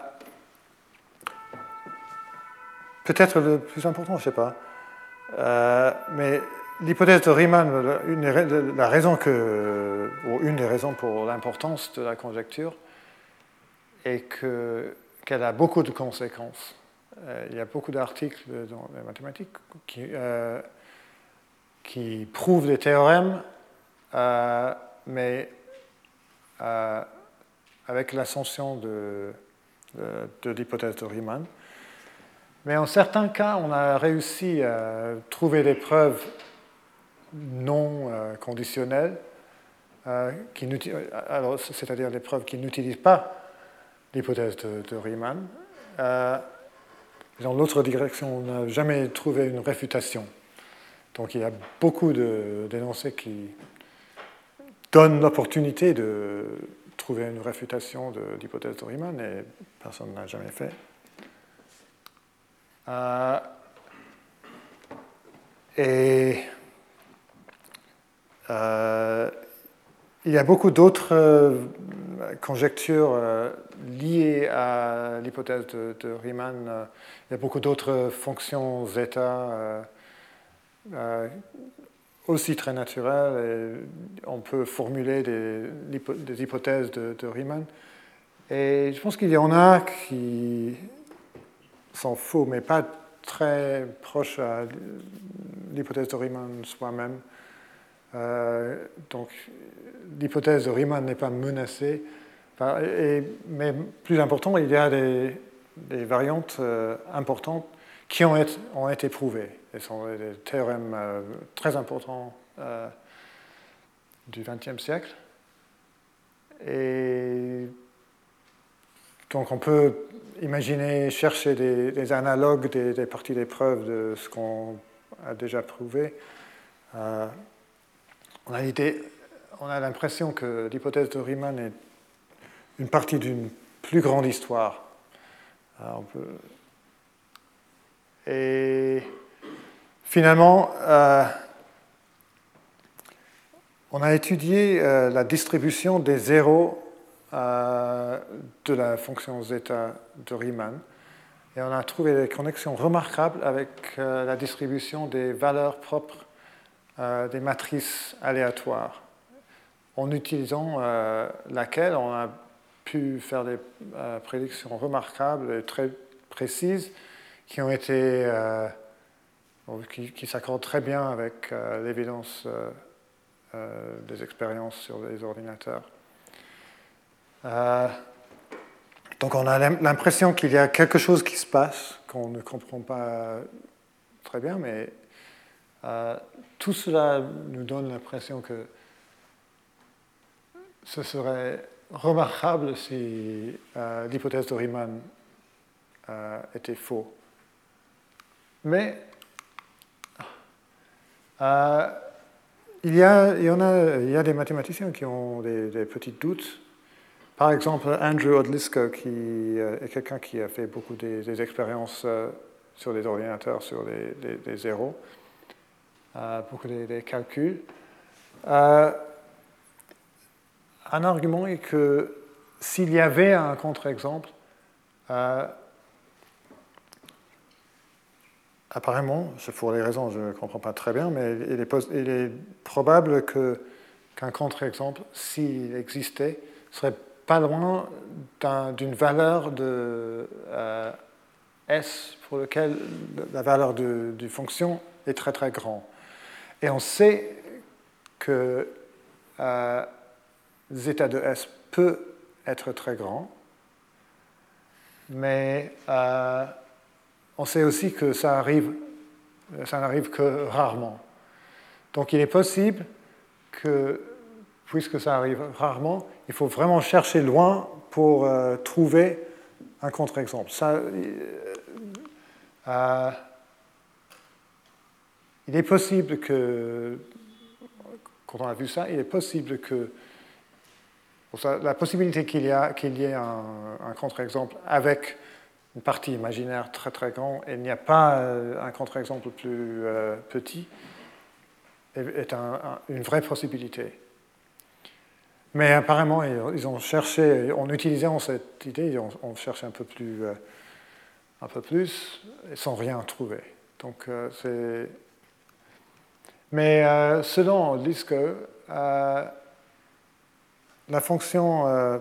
peut-être le plus important, je ne sais pas. Euh, mais l'hypothèse de Riemann, une, la raison que, ou une des raisons pour l'importance de la conjecture est que, qu'elle a beaucoup de conséquences. Euh, il y a beaucoup d'articles dans les mathématiques qui, euh, qui prouvent des théorèmes, euh, mais euh, avec l'ascension de, de, de l'hypothèse de Riemann. Mais en certains cas, on a réussi à trouver des preuves non euh, conditionnelles, euh, c'est-à-dire les preuves qui n'utilisent pas l'hypothèse de, de Riemann. Euh, dans l'autre direction, on n'a jamais trouvé une réfutation. Donc il y a beaucoup d'énoncés qui donnent l'opportunité de trouver une réfutation de l'hypothèse de Riemann, et personne n'a jamais fait. Euh, et euh, il y a beaucoup d'autres euh, conjectures euh, liées à l'hypothèse de, de Riemann. Euh, il y a beaucoup d'autres fonctions zeta euh, euh, aussi très naturelles. Et on peut formuler des, des hypothèses de, de Riemann. Et je pense qu'il y en a qui sont faux, mais pas très proches à l'hypothèse de Riemann soi-même. Euh, donc, l'hypothèse de Riemann n'est pas menacée. Enfin, et, mais plus important, il y a des, des variantes euh, importantes qui ont été, ont été prouvées. Ce sont des théorèmes euh, très importants euh, du vingtième siècle. Et donc, on peut imaginer chercher des, des analogues des, des parties des preuves de ce qu'on a déjà prouvé. Euh, on a l'idée, on a l'impression que l'hypothèse de Riemann est une partie d'une plus grande histoire. Alors on peut... Et finalement, euh, on a étudié euh, la distribution des zéros euh, de la fonction zeta de Riemann, et on a trouvé des connexions remarquables avec euh, la distribution des valeurs propres euh, des matrices aléatoires, en utilisant euh, laquelle on a pu faire des euh, prédictions remarquables et très précises qui ont été euh, qui, qui s'accordent très bien avec euh, l'évidence euh, euh, des expériences sur les ordinateurs. Euh, donc on a l'impression qu'il y a quelque chose qui se passe qu'on ne comprend pas très bien, mais euh, tout cela nous donne l'impression que ce serait remarquable si euh, l'hypothèse de Riemann euh, était faux. Mais euh, il, y a, il, y en a, il y a des mathématiciens qui ont des, des petits doutes. Par exemple, Andrew Odlyzko, qui euh, est quelqu'un qui a fait beaucoup des, des expériences euh, sur les ordinateurs, sur les, les, les zéros, euh, beaucoup des, des calculs. Euh, un argument est que s'il y avait un contre-exemple, euh, apparemment, pour les raisons que je ne comprends pas très bien, mais il est, il est probable que, qu'un contre-exemple, s'il existait, serait pas loin d'une valeur de euh, S pour lequel la valeur de, de fonction est très très grande. Et on sait que euh, zeta de S peut être très grand, mais euh, on sait aussi que ça arrive, ça n'arrive que rarement. Donc il est possible que, puisque ça arrive rarement, il faut vraiment chercher loin pour euh, trouver un contre-exemple. Ça, euh, il est possible que, quand on a vu ça, il est possible que la possibilité qu'il y, a, qu'il y ait un, un contre-exemple avec une partie imaginaire très très grande et il n'y a pas euh, un contre-exemple plus euh, petit est, est un, un, une vraie possibilité. Mais apparemment, ils ont cherché, en utilisant cette idée, on, on cherche un peu plus, euh, un peu plus, sans rien trouver. Donc, euh, c'est... Mais euh, selon Odlyzko, euh, la fonction, euh,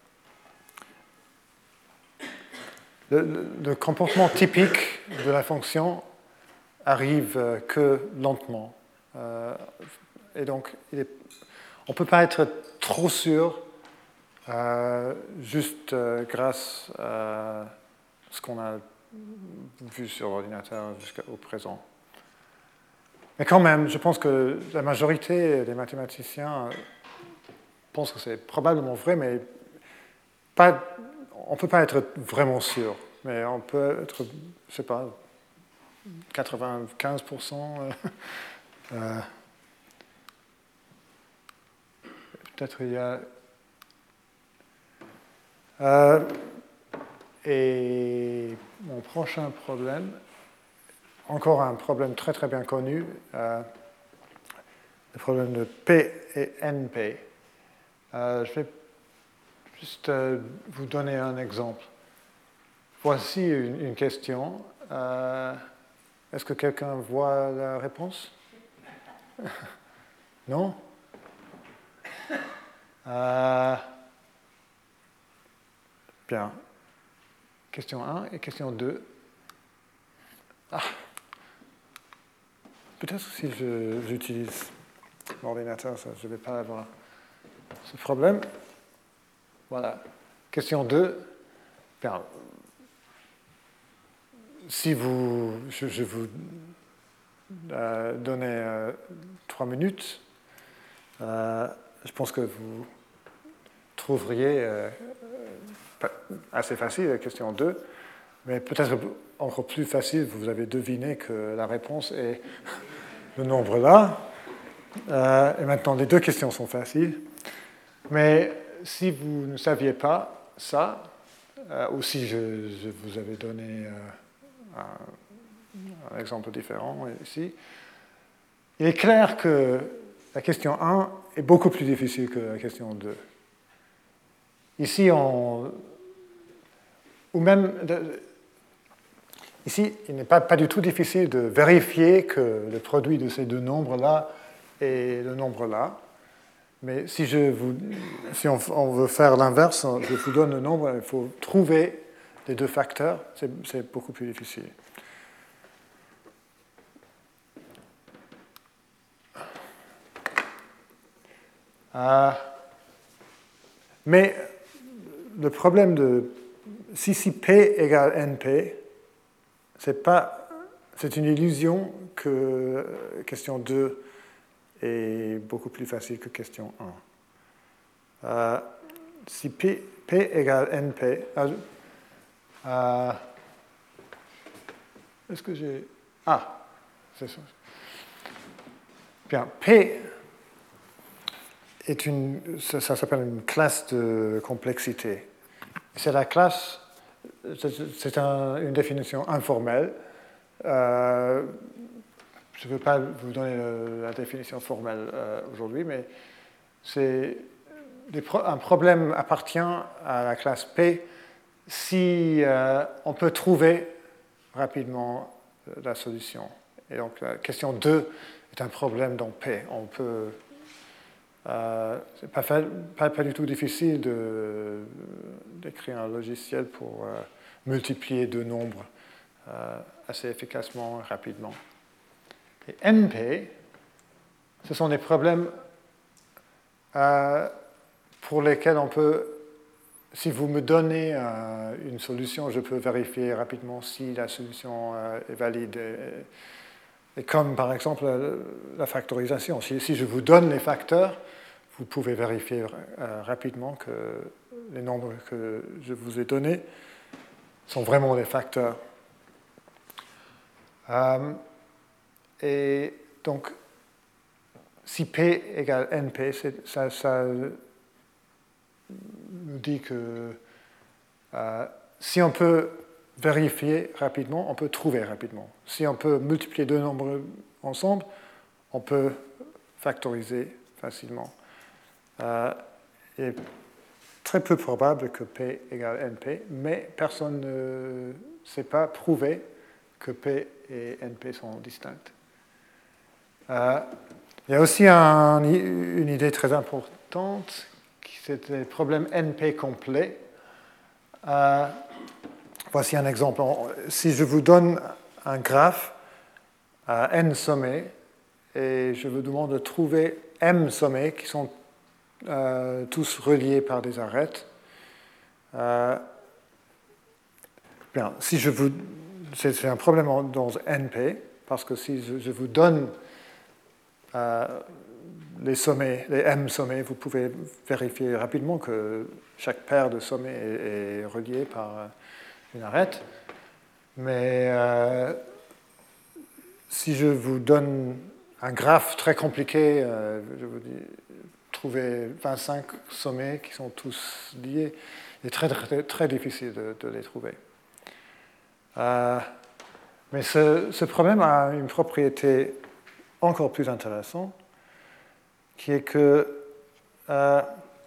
le, le, le comportement typique de la fonction arrive euh, que lentement. Euh, et donc, il est, on ne peut pas être trop sûr, euh, juste euh, grâce à ce qu'on a vu sur l'ordinateur jusqu'au présent. Mais quand même, je pense que la majorité des mathématiciens pensent que c'est probablement vrai, mais pas, on ne peut pas être vraiment sûr. Mais on peut être, je ne sais pas, quatre-vingt-quinze pour cent. Euh, Peut-être il y a... Euh, et mon prochain problème, encore un problème très très bien connu, euh, le problème de P et N P. Euh, je vais juste euh, vous donner un exemple. Voici une, une question. Euh, est-ce que quelqu'un voit la réponse? Non? euh, Bien. Question un et question deux. Ah. Peut-être si je, j'utilise l'ordinateur, ça, je ne vais pas avoir ce problème. Voilà. Question deux. Bien. Si vous, je, je vous euh, donnais euh, trois minutes, euh, je pense que vous trouveriez euh, assez facile la question deux, mais peut-être encore plus facile, vous avez deviné que la réponse est le nombre là. Euh, et maintenant, les deux questions sont faciles. Mais si vous ne saviez pas ça, euh, ou si je, je vous avais donné euh, un, un exemple différent ici, il est clair que la question un est beaucoup plus difficile que la question deux. Ici, on... ou même... Ici, il n'est pas, pas du tout difficile de vérifier que le produit de ces deux nombres-là est le nombre-là. Mais si, je vous, si on, on veut faire l'inverse, je vous donne le nombre, il faut trouver les deux facteurs, c'est, c'est beaucoup plus difficile. Euh, mais le problème de si, si P égale N P, c'est pas, c'est une illusion que question deux est beaucoup plus facile que question un. Euh, si P, P égale N P, euh, est-ce que j'ai... Ah, c'est ça. Bien, P est une... Ça, ça s'appelle une classe de complexité. C'est la classe... C'est un, une définition informelle. Euh, je ne veux pas vous donner le, la définition formelle euh, aujourd'hui, mais c'est pro, un problème appartient à la classe P si euh, on peut trouver rapidement la solution. Et donc la question deux est un problème dans P. On peut... Euh, c'est pas, pas, pas du tout difficile de, d'écrire un logiciel pour euh, multiplier deux nombres euh, assez efficacement, rapidement. Et N P, ce sont des problèmes euh, pour lesquels on peut, si vous me donnez euh, une solution, je peux vérifier rapidement si la solution euh, est valide. Et, et comme par exemple la, la factorisation, si, si je vous donne les facteurs, vous pouvez vérifier euh, rapidement que les nombres que je vous ai donnés sont vraiment des facteurs. Euh, et donc, si P égale N P, ça, ça nous dit que euh, si on peut vérifier rapidement, on peut trouver rapidement. Si on peut multiplier deux nombres ensemble, on peut factoriser facilement. Euh, il est très peu probable que P égale N P, mais personne ne sait pas prouver que P et N P sont distincts. Euh, il y a aussi un, une idée très importante, c'est le problème N P complet. Euh, voici un exemple. Si je vous donne un graphe à N sommets, et je vous demande de trouver M sommets qui sont Euh, tous reliés par des arêtes. Euh, bien, si je vous, c'est, c'est un problème dans N P, parce que si je, je vous donne euh, les sommets, les M sommets, vous pouvez vérifier rapidement que chaque paire de sommets est, est reliée par une arête. Mais euh, si je vous donne un graphe très compliqué, euh, je vous dis, trouvez vingt-cinq sommets qui sont tous liés, il est très, très, très difficile de, de les trouver. Euh, mais ce, ce problème a une propriété encore plus intéressante, qui est que euh,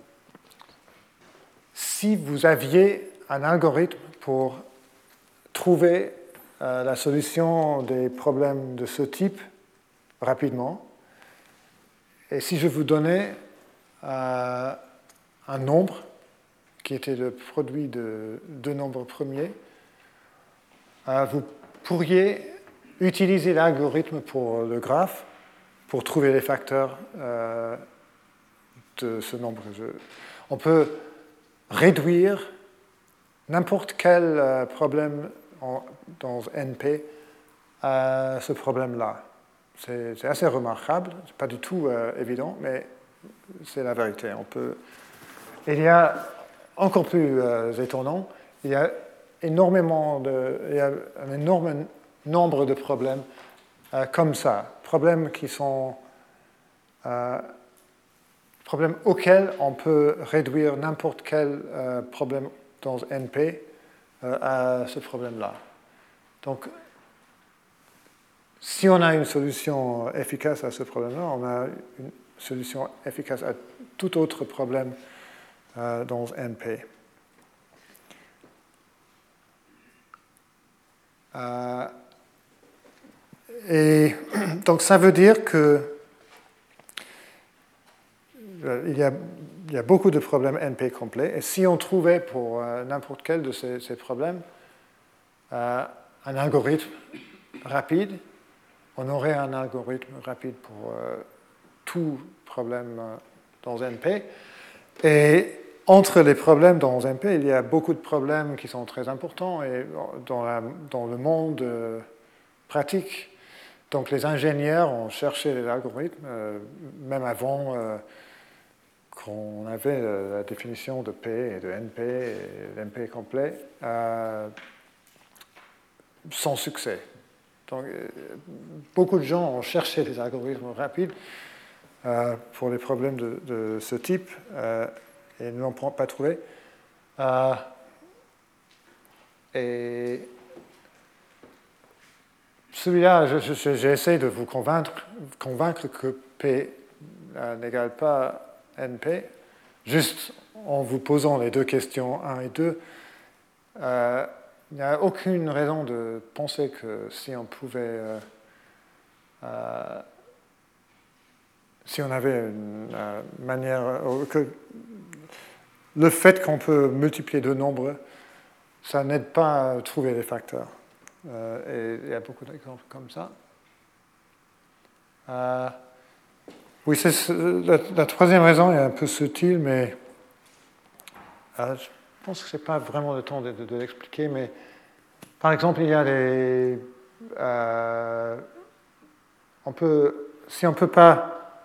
si vous aviez un algorithme pour trouver euh, la solution des problèmes de ce type rapidement, et si je vous donnais euh, un nombre qui était le produit de deux nombres premiers, euh, vous pourriez utiliser l'algorithme pour le graphe pour trouver les facteurs euh, de ce nombre. On peut réduire n'importe quel euh, problème en, dans N P à ce problème-là. C'est assez remarquable, c'est pas du tout euh, évident, mais c'est la vérité. On peut... Il y a encore plus euh, étonnant, il y a énormément de, il y a un énorme nombre de problèmes euh, comme ça, problèmes qui sont euh, problèmes auxquels on peut réduire n'importe quel euh, problème dans N P euh, à ce problème-là. Donc, si on a une solution efficace à ce problème-là, on a une solution efficace à tout autre problème euh, dans N P. Euh, et donc, ça veut dire que il y a, il y a beaucoup de problèmes N P complets. Et si on trouvait pour euh, n'importe quel de ces, ces problèmes euh, un algorithme rapide, on aurait un algorithme rapide pour euh, tout problème euh, dans N P. Et entre les problèmes dans N P, il y a beaucoup de problèmes qui sont très importants et dans, la, dans le monde euh, pratique. Donc les ingénieurs ont cherché les algorithmes, euh, même avant euh, qu'on avait la définition de P et de N P et d'N P complet, euh, sans succès. Donc, beaucoup de gens ont cherché des algorithmes rapides euh, pour les problèmes de, de ce type euh, et ne l'ont pas trouvé. Euh, et celui-là, j'essaie de vous convaincre, convaincre que P euh, n'égale pas N P, juste en vous posant les deux questions un et deux. Euh, il n'y a aucune raison de penser que si on pouvait, euh, euh, si on avait une euh, manière, euh, que le fait qu'on peut multiplier deux nombres, ça n'aide pas à trouver les facteurs. Euh, et il y a beaucoup d'exemples comme ça. Euh, oui, c'est, la, la troisième raison est un peu subtile, mais euh, je pense que ce n'est pas vraiment le temps de, de, de l'expliquer, mais par exemple, il y a des... Euh, on peut, si on ne peut pas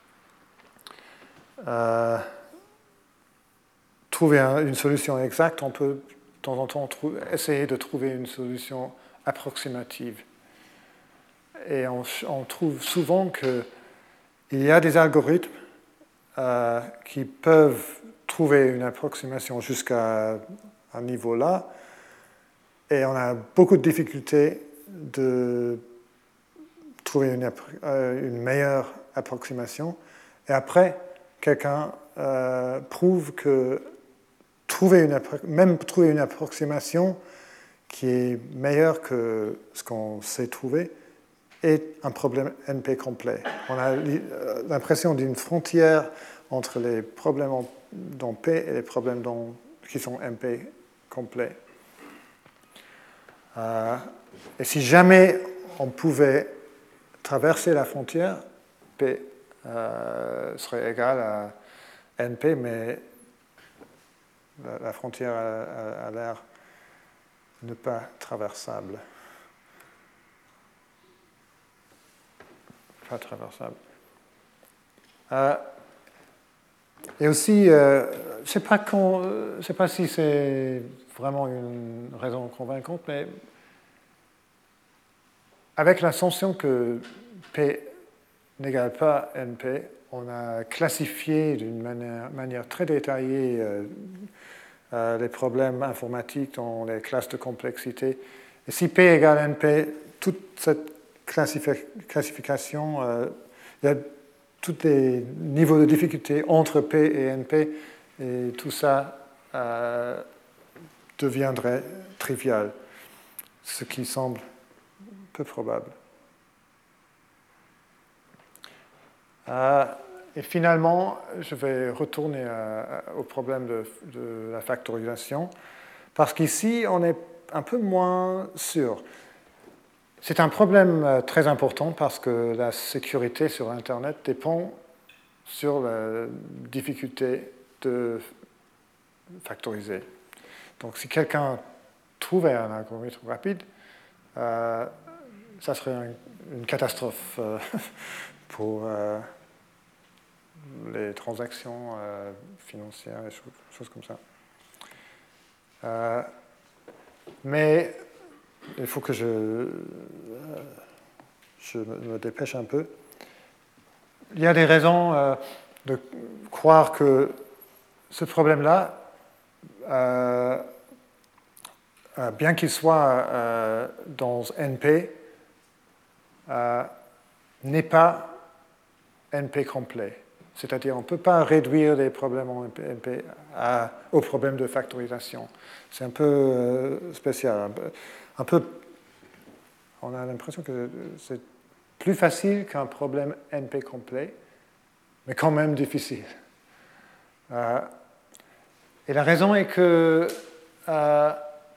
euh, trouver un, une solution exacte, on peut de temps en temps trou- essayer de trouver une solution approximative. Et on, on trouve souvent qu'il y a des algorithmes euh, qui peuvent trouver une approximation jusqu'à un niveau là, et on a beaucoup de difficultés de trouver une, une meilleure approximation. Et après, quelqu'un euh, prouve que trouver une, même trouver une approximation qui est meilleure que ce qu'on sait trouver est un problème N P complet. On a l'impression d'une frontière entre les problèmes dans P et les problèmes dans, qui sont M P complets. Euh, et si jamais on pouvait traverser la frontière, P euh, serait égal à N P, mais la, la frontière a, a, a l'air ne pas traversable. Pas traversable. Euh, et aussi, euh, je ne sais pas, quand, je sais pas si c'est vraiment une raison convaincante, mais avec l'assumption que P n'égale pas N P, on a classifié d'une manière, manière très détaillée euh, euh, les problèmes informatiques dans les classes de complexité. Et si P égale N P, toute cette classification, euh, il y a tous les niveaux de difficulté entre P et N P, et tout ça euh, deviendrait trivial, ce qui semble peu probable. Euh, et finalement, je vais retourner à, au problème de, de la factorisation, parce qu'ici, on est un peu moins sûr. C'est un problème très important parce que la sécurité sur Internet dépend sur la difficulté de factoriser. Donc, si quelqu'un trouvait un algorithme rapide, euh, ça serait un, une catastrophe euh, pour euh, les transactions euh, financières et choses, choses comme ça. Euh, mais il faut que je, euh, je me dépêche un peu. Il y a des raisons euh, de croire que ce problème-là, euh, euh, bien qu'il soit euh, dans N P, euh, n'est pas N P complet. C'est-à-dire, on ne peut pas réduire les problèmes en N P à, au problème de factorisation. C'est un peu euh, spécial. Un peu, un peu, on a l'impression que c'est plus facile qu'un problème N P complet, mais quand même difficile. Euh, et la raison est que euh,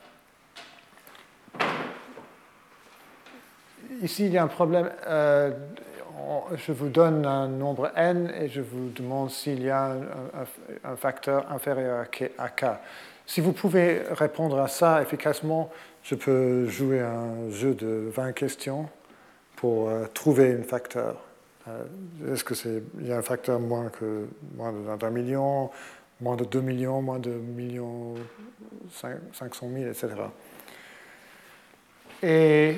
ici, il y a un problème. Euh, je vous donne un nombre n et je vous demande s'il y a un, un, un facteur inférieur à k. Si vous pouvez répondre à ça efficacement, je peux jouer un jeu de vingt questions pour euh, trouver un facteur. Euh, est-ce que c'est, il y a un facteur moins que moins d'un million, moins de deux millions, moins de millions cinq cent mille, et cetera. Et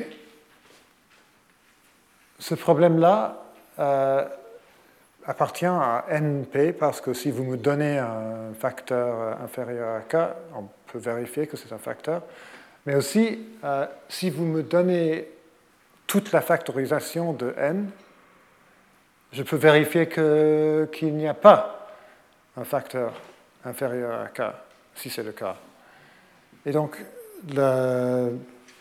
ce problème-là euh, appartient à N P parce que si vous me donnez un facteur inférieur à K, on peut vérifier que c'est un facteur. Mais aussi, euh, si vous me donnez toute la factorisation de N, je peux vérifier que, qu'il n'y a pas un facteur inférieur à K, si c'est le cas. Et donc, la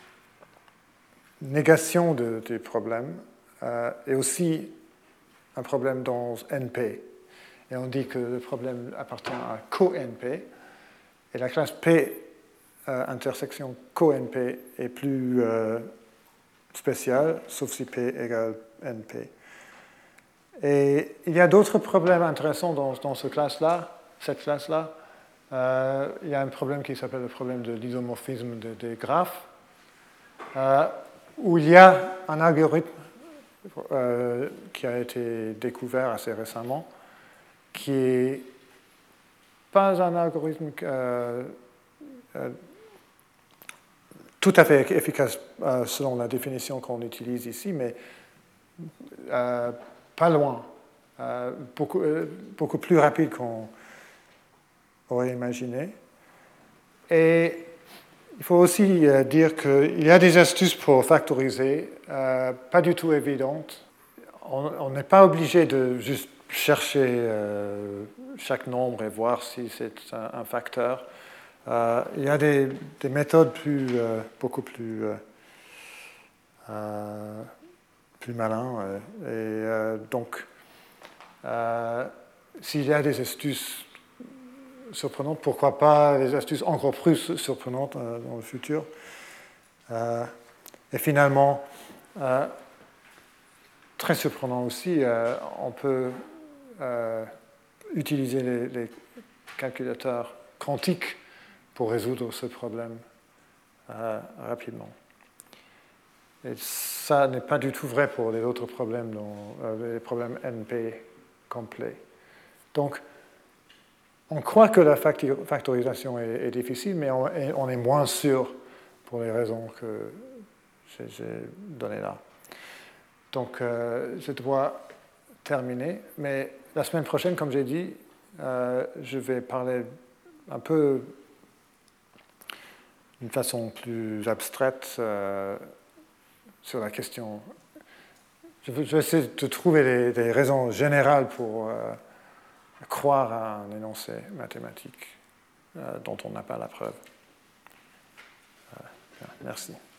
négation de, du problème euh, est aussi un problème dans N P. Et on dit que le problème appartient à co-N P. Et la classe P, euh, intersection co-N P, est plus euh, spéciale, sauf si P égale N P. Et il y a d'autres problèmes intéressants dans, dans ce classe-là, cette classe-là. Euh, il y a un problème qui s'appelle le problème de l'isomorphisme de, des graphes, euh, où il y a un algorithme euh, qui a été découvert assez récemment, qui n'est pas un algorithme euh, euh, tout à fait efficace euh, selon la définition qu'on utilise ici, mais euh, pas loin, euh, beaucoup, euh, beaucoup plus rapide qu'on aurait imaginé. Et il faut aussi euh, dire qu'il y a des astuces pour factoriser, euh, pas du tout évidentes. On n'est pas obligé de juste chercher euh, chaque nombre et voir si c'est un, un facteur. Euh, il y a des, des méthodes plus, euh, beaucoup plus, euh, euh, plus malins. Euh, et euh, donc, euh, s'il y a des astuces surprenantes, pourquoi pas des astuces encore plus surprenantes euh, dans le futur. Euh, et finalement, euh, très surprenant aussi, euh, on peut euh, utiliser les, les calculateurs quantiques pour résoudre ce problème euh, rapidement. Et ça n'est pas du tout vrai pour les autres problèmes, dont, euh, les problèmes N P complet. Donc, on croit que la factorisation est, est difficile, mais on est, on est moins sûr pour les raisons que j'ai données là. Donc, euh, je dois terminer, mais la semaine prochaine, comme j'ai dit, euh, je vais parler un peu d'une façon plus abstraite euh, sur la question. Je vais, je vais essayer de trouver des, des raisons générales pour euh, croire à un énoncé mathématique euh, dont on n'a pas la preuve. Euh, merci.